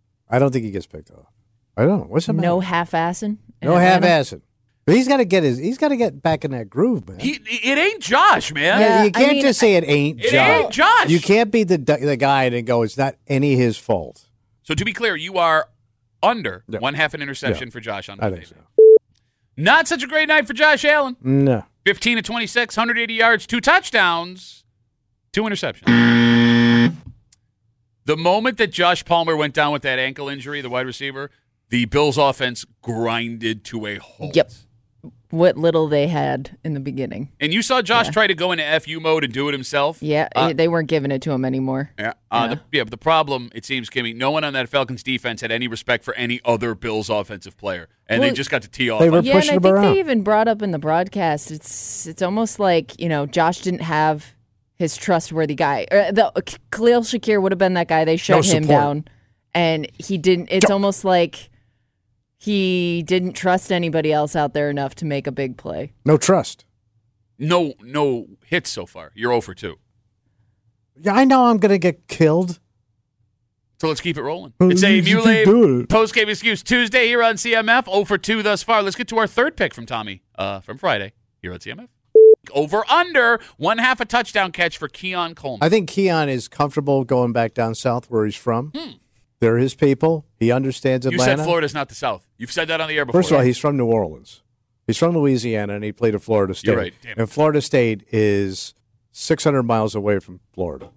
I don't think he gets picked off. I don't know. What's the matter? No half-assing? in No Atlanta? half-assing. But he's got to get his. He's got to get back in that groove, man. he, it ain't Josh, man. Yeah, Yeah, you I can't mean, just say it ain't It Josh. ain't Josh. You can't be the the guy and go, it's not any his fault. So to be clear, you are under Yeah. one half an interception Yeah. for Josh on I Monday think so. night. Not such a great night for Josh Allen. No. fifteen to twenty-six, one hundred eighty yards, two touchdowns, two interceptions. The moment that Josh Palmer went down with that ankle injury, the wide receiver, the Bills offense grinded to a halt. Yep. What little they had in the beginning. And you saw Josh Yeah. try to go into F U mode and do it himself. Yeah, Uh, they weren't giving it to him anymore. Yeah, uh, Yeah. The, yeah, but the problem, it seems, Kimmy, no one on that Falcons defense had any respect for any other Bills offensive player, and they Well, just got to tee off. they were on- Yeah, and I pushing him think around. they even brought up in the broadcast. It's it's almost like you know Josh didn't have his trustworthy guy. Or the Khalil Shakir would have been that guy. They shut No him support. down, and he didn't. It's almost like he didn't trust anybody else out there enough to make a big play. No trust. No, no hits so far. You're zero for two. Yeah, I know I'm going to get killed. So let's keep it rolling. It's a Muley post-game excuse Tuesday here on C M F. zero for two thus far. Let's get to our third pick from Tommy uh, from Friday here on C M F. Over under one half a touchdown catch for Keon Coleman. I think Keon is comfortable going back down south where he's from. Hmm. They're his people. He understands Atlanta. You said Florida's not the South. You've said that on the air before. First of all, he's from New Orleans. He's from Louisiana, and he played at Florida State. You're right. Damn it. And Florida State is six hundred miles away from Florida.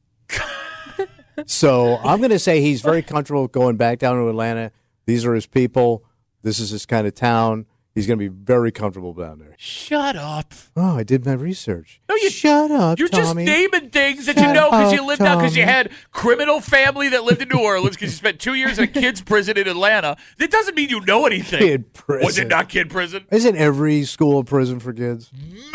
So I'm going to say he's very comfortable going back down to Atlanta. These are his people. This is his kind of town. He's going to be very comfortable down there. Shut up. Oh, I did my research. No, you Shut up, You're Tommy. just naming things that Shut you know because up, you lived out because you Tommy. had criminal family that lived in New Orleans because you spent two years in a kid's prison in Atlanta. That doesn't mean you know anything. Kid prison. Was it not kid prison? Isn't every school a prison for kids?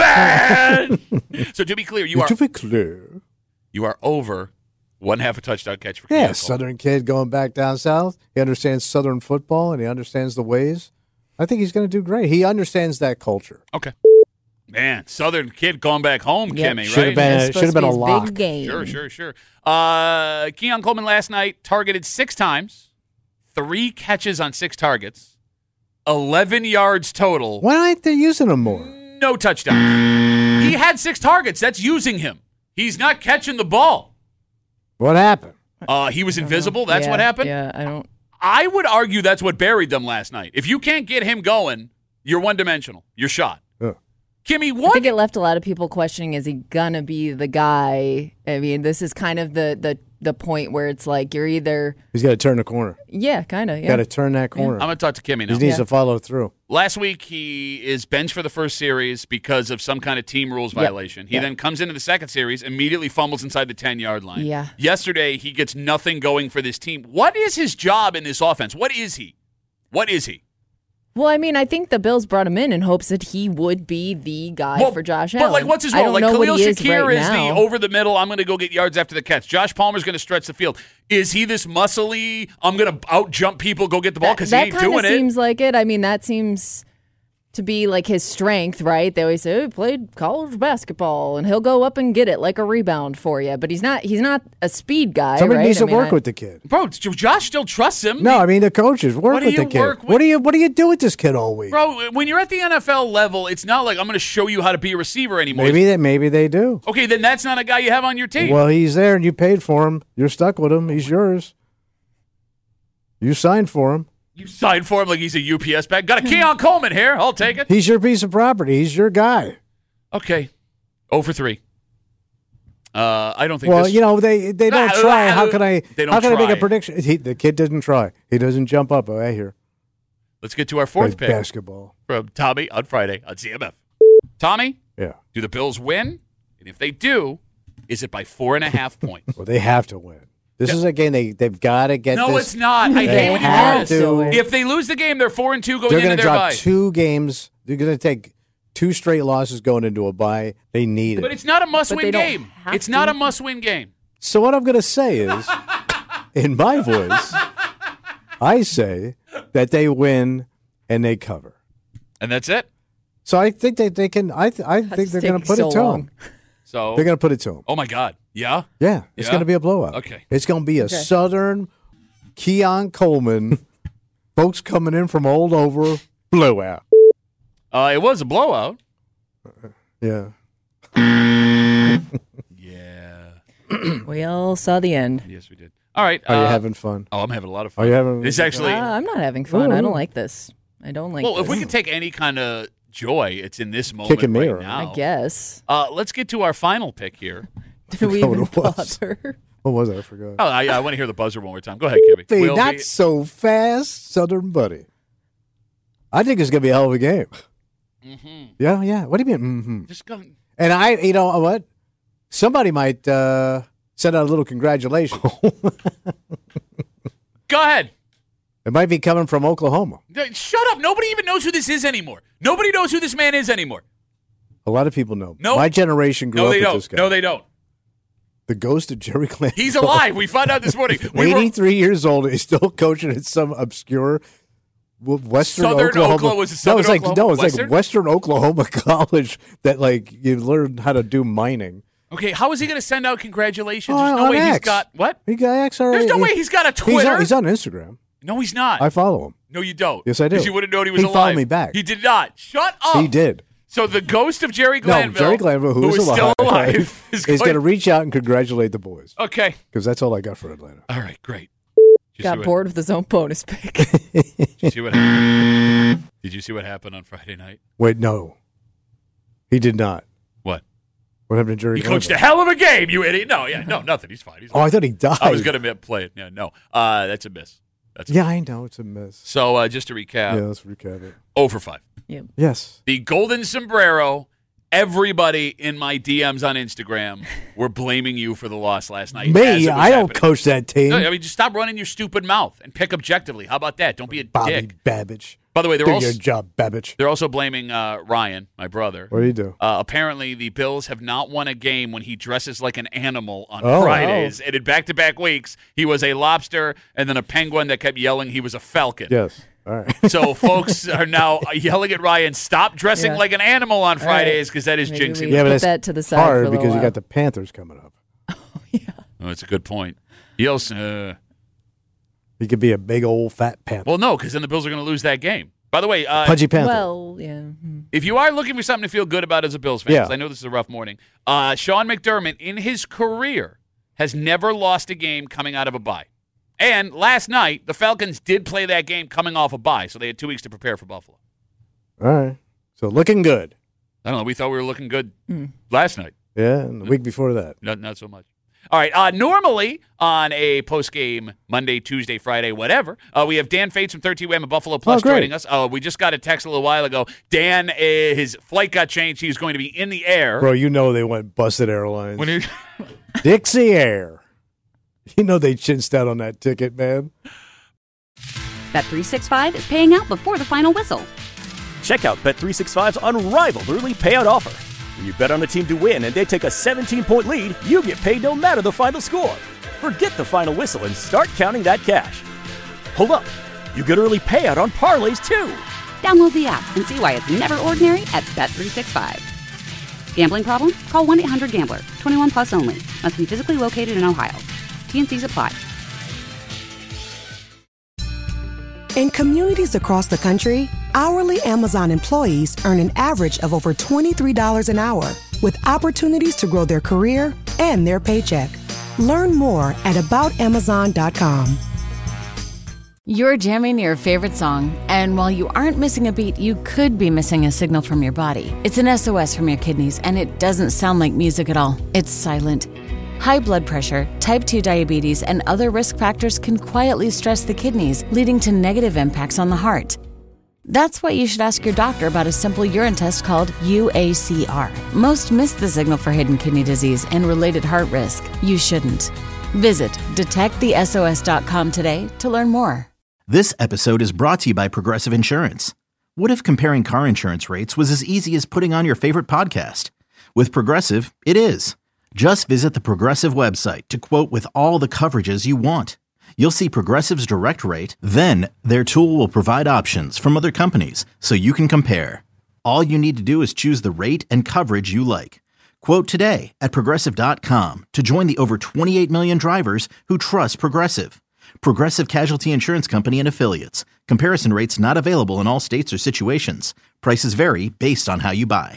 Man! So to be clear, you are To be clear. you are over one half a touchdown catch for Yeah, Keon Coleman. Southern kid going back down south. He understands Southern football, and he understands the ways. I think he's going to do great. He understands that culture. Okay. Man, Southern kid going back home, Yep. Kimmy, Should right? have been, It's should have supposed been to a be his lock. big game. Sure, sure, sure. Uh, Keon Coleman last night targeted six times, three catches on six targets, eleven yards total. Why aren't they using him more? No touchdowns. He had six targets. That's using him. He's not catching the ball. What happened? Uh, he was invisible. That's Yeah, what happened. Yeah, I don't. I would argue that's what buried them last night. If you can't get him going, you're one-dimensional. You're shot. Ugh. Kimmy, I what? think it left a lot of people questioning: is he gonna be the guy? I mean, this is kind of the the the point where it's like you're either He's got to turn the corner. yeah, kind of yeah. Got to turn that corner. I'm going to talk to Kimmy He now. needs to follow through. Last week, he is benched for the first series because of some kind of team rules Yep. violation. He Yep. then comes into the second series, immediately fumbles inside the ten-yard line. Yeah. Yesterday, he gets nothing going for this team. What is his job in this offense? What is he? What is he? Well, I mean, I think the Bills brought him in in hopes that he would be the guy Well, for Josh but Allen. like, what's his I role? don't Like, know Khalil what he is Shakir right is the now. over the middle. I'm going to go get yards after the catch. Josh Palmer's going to stretch the field. Is he this muscly? I'm going to out jump people, go get the ball That, because he that ain't kind doing of it. seems like it. I mean, that seems to be like his strength, right? They always say, oh, he played college basketball, and he'll go up and get it like a rebound for you. But he's not. He's not a speed guy. Somebody right? needs I to mean, work I- with the kid. Bro, Josh still trusts him. No, I mean the coaches work What do with the you kid. work with- What do you What do you do with this kid all week? Bro, when you're at the N F L level, it's not like I'm going to show you how to be a receiver anymore. Maybe that. Maybe they do. Okay, then that's not a guy you have on your team. Well, he's there, and you paid for him. You're stuck with him. He's yours. You signed for him. You signed for him like he's a U P S bag. Got a Keon Coleman here. I'll take it. He's your piece of property. He's your guy. Okay. oh for three. Uh, I don't think Well, this... you know they they don't Ah, try. ah, How can I? they don't how can I make try. a prediction? He, the kid doesn't try. He doesn't jump up. Oh, I hear. Let's get to our fourth Play pick basketball. from Tommy on Friday on C M F. Tommy, Yeah. do the Bills win? And if they do, is it by four and a half points? Well, they have to win. This is a game they they've got to get. No, this. it's not. I They hate when you have do to. this. If they lose the game, they're four and two going They're into going to their drop bye. two games. They're going to take two straight losses going into a bye. They need But it. it's not a But must-win they don't game. have It's not to. a must-win game. So what I'm going to say is, in my voice, I say that they win and they cover. And that's it. So I think they, they can. I th- I think That's they're going to taking put so it to long. them. So They're going to put it to them. Oh my God. Yeah. Yeah, it's Yeah? going to be a blowout. Okay. It's going to be a Okay. Southern Keon Coleman, folks coming in from all over blowout. Uh, it was a blowout. Yeah. Yeah. We all saw the end. Yes, we did. All right. Are you uh, having fun? Oh, I'm having a lot of fun. Are you having? It's actually. Uh, I'm not having fun. I Ooh. don't like this. I don't like well, this. if we can take any kind of joy, it's in this moment Kicking me right around. now. I guess. Uh, let's get to our final pick here. Do we forgot what even it was. bother? What was it? I forgot. Oh, I, I want to hear the buzzer one more time. Go ahead, Kimmy. Hey, We'll not be- so fast, Southern buddy. I think it's going to be a hell of a game. Mhm. Yeah, yeah. What do you mean? Mm-hmm. Just go. And I, you know what? Somebody might uh, send out a little congratulations. Go ahead. It might be coming from Oklahoma. Shut up. Nobody even knows who this is anymore. Nobody knows who this man is anymore. A lot of people know. Nope. My generation grew No, up they with don't. this guy. No, they don't. The ghost of Jerry Glanville. He's alive. We found out this morning. We were- eighty-three years old. He's still coaching at some obscure Western Southern Oklahoma. Oklahoma. Was it no, Southern it's like Oklahoma? no, it's Western? like Western Oklahoma College that like you learn how to do mining. Okay, how is he going to send out congratulations? Oh, There's no on way he's X. got what? He got X already. There's no way he's got a He's Twitter. on, he's on Instagram. No, he's not. I follow him. No, you don't. Yes, I do. Because you wouldn't know he was He alive. followed me back. He did not. Shut up. He did. So the ghost of Jerry Glanville, No, Jerry Glanville, who, who is is alive, still alive, is, is going to going reach out and congratulate the boys. Okay. Because that's all I got for Atlanta. All right, great. Did you Got see what- bored with his own bonus pick. Did you see what happened? Did you see what happened on Friday night? Wait, no. He did not. What? What happened to Jerry He Glanville? coached a hell of a game, you idiot. No, yeah, no, nothing. He's fine. He's Oh, I thought he died. I was going to play it. Yeah, no. Uh, that's a miss. That's a Yeah, miss. I know. It's a miss. So uh, just to recap. Yeah, let's recap it. oh for five. Yep. Yes. The golden sombrero. Everybody in my D Ms on Instagram were blaming you for the loss last night. as Me? it was I don't happening. coach that team. No, I mean, just stop running your stupid mouth and pick objectively. How about that? Don't be a Bobby dick. Babbage. By the way, they're Do also your job, Babbage. they're also blaming uh, Ryan, my brother. What do you do? Uh, apparently, the Bills have not won a game when he dresses like an animal on Oh, Fridays. And in back-to-back weeks, he was a lobster and then a penguin that kept yelling he was a falcon. Yes. All right. So folks are now yelling at Ryan, stop dressing Yeah. like an animal on All Fridays because that is Maybe jinxing. we- him. yeah, but Put it's that to the side for a hard little because you while. got the Panthers coming up. Oh, that's a good point. He also, uh, He could be a big old fat panther. well, no, because then the Bills are going to lose that game. By the way, uh, Pudgy Panther. Well, yeah. Hmm. if you are looking for something to feel good about as a Bills fan, 'cause Yeah. I know this is a rough morning, uh, Sean McDermott in his career has never lost a game coming out of a bye. And last night, the Falcons did play that game coming off a bye, so they had two weeks to prepare for Buffalo. All right. So looking good. I don't know. We thought we were looking good Hmm. last night. Yeah, and the week before that. Not, not so much. All right. Uh, normally on a post-game Monday, Tuesday, Friday, whatever, uh, we have Dan Fates from thirteen W M and Buffalo Plus Oh, great. joining us. Uh, we just got a text a little while ago. Dan, uh, his flight got changed. He's going to be in the air. Bro, you know they went busted airlines. When he, Dixie Air. You know they chinched out on that ticket, man. Bet three sixty-five is paying out before the final whistle. Check out Bet three sixty-five's unrivaled early payout offer. When you bet on a team to win and they take a seventeen-point lead, you get paid no matter the final score. Forget the final whistle and start counting that cash. Hold up. You get early payout on parlays, too. Download the app and see why it's never ordinary at Bet three sixty-five. Gambling problem? Call one eight hundred gambler. twenty-one plus only. Must be physically located in Ohio. T N Cs apply. In communities across the country, hourly Amazon employees earn an average of over twenty-three dollars an hour, with opportunities to grow their career and their paycheck. Learn more at about amazon dot com. You're jamming your favorite song, and while you aren't missing a beat, you could be missing a signal from your body. It's an S O S from your kidneys, and it doesn't sound like music at all. It's silent. High blood pressure, type two diabetes, and other risk factors can quietly stress the kidneys, leading to negative impacts on the heart. That's why you should ask your doctor about a simple urine test called U A C R. Most miss the signal for hidden kidney disease and related heart risk. You shouldn't. Visit detect the S O S dot com today to learn more. This episode is brought to you by Progressive Insurance. What if comparing car insurance rates was as easy as putting on your favorite podcast? With Progressive, it is. Just visit the Progressive website to quote with all the coverages you want. You'll see Progressive's direct rate, then their tool will provide options from other companies so you can compare. All you need to do is choose the rate and coverage you like. Quote today at Progressive dot com to join the over twenty-eight million drivers who trust Progressive. Progressive Casualty Insurance Company and Affiliates. Comparison rates not available in all states or situations. Prices vary based on how you buy.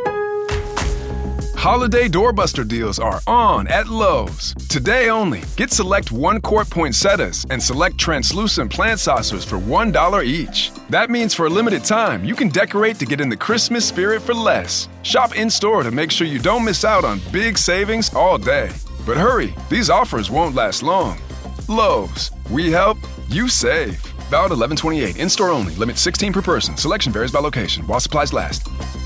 Holiday doorbuster deals are on at Lowe's. Today only, get select one-quart poinsettias and select translucent plant saucers for one dollar each. That means for a limited time, you can decorate to get in the Christmas spirit for less. Shop in-store to make sure you don't miss out on big savings all day. But hurry, these offers won't last long. Lowe's, we help, you save. Valid eleven twenty-eight, in-store only, limit sixteen per person. Selection varies by location, while supplies last.